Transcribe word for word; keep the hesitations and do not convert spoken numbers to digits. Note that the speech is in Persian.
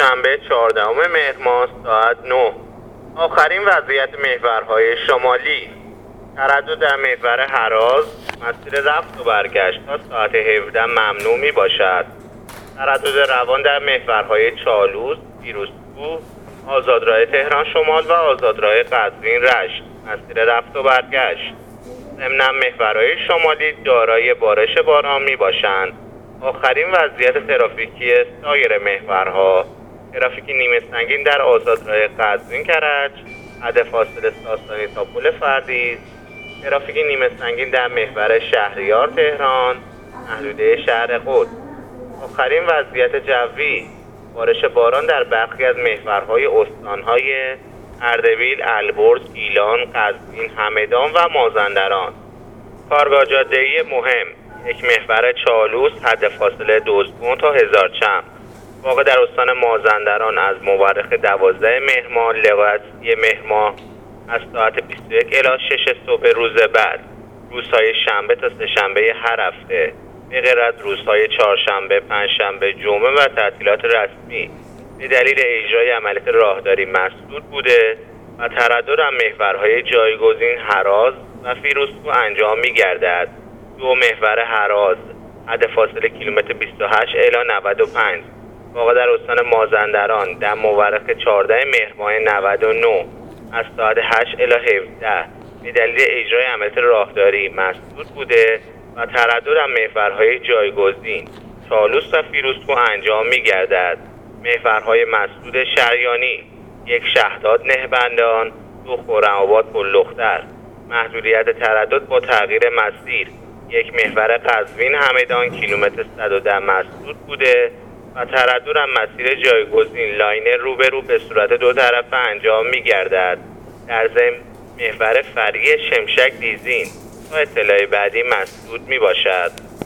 دوشنبه چهاردهم مهر ماه ساعت نه. آخرین وضعیت محورهای شمالی: تردد در محور هراز مسیر رفت و برگشت تا ساعت هفده ممنوع می باشد. تردد روان در محورهای چالوس، پیروزکوه، آزادراه تهران شمال و آزادراه قزوین رشت مسیر رفت و برگشت. ضمناً محورهای شمالی دارای بارش باران می باشند. آخرین وضعیت ترافیکی سایر محورها: ترافیک نیمه سنگین در آزادراه قزوین کرج حد فاصله ساسانی تا پل فردیس، ترافیک نیمه سنگین در محور شهریار تهران محدوده شهر قدس. آخرین وضعیت جوی: بارش باران در برخی از محورهای استانهای اردبیل، البرز، گیلان، قزوین، همدان و مازندران. کارگاه جاده‌ای مهم: یک محور چالوس حد فاصله دوزبون تا هزارچند واقع در استان مازندران از مورخ دوازده مهر ماه لغایت سی مهر ماه از ساعت بیست و یک الی شش صبح روز بعد، روزهای شنبه تا سه‌شنبه هر هفته به غیر از روزهای چهارشنبه، پنجشنبه، جمعه و تعطیلات رسمی به دلیل اجرای عملیات راهداری مسدود بوده و تردد در محورهای جایگزین هراز و فیروزکوه انجام می‌گردد. دو محور هراز حد فاصله کیلومتر بیست و هشت الی نود و پنج واقع در استان مازندران در مورخ چهارده مهر ماه نود و نه از ساعت هشت الی هفده به دلیل اجرای عملیات راهداری مسدود بوده و تردد در محورهای جایگزین چالوس و فیروزکوه انجام می‌گردد. محورهای مسدود شریانی: یک شهداد نهبندان، دو خرم‌آباد پل‌لختر. محدودیت تردد با تغییر مسیر: یک محور قزوین همدان کیلومتر صد و ده مسدود بوده و تردد در مسیر جایگزین لاین روبرو به صورت دو طرفه انجام می‌گردد. در ضمن محور فرعی شمشک دیزین تا اطلاع بعدی مسدود می‌باشد.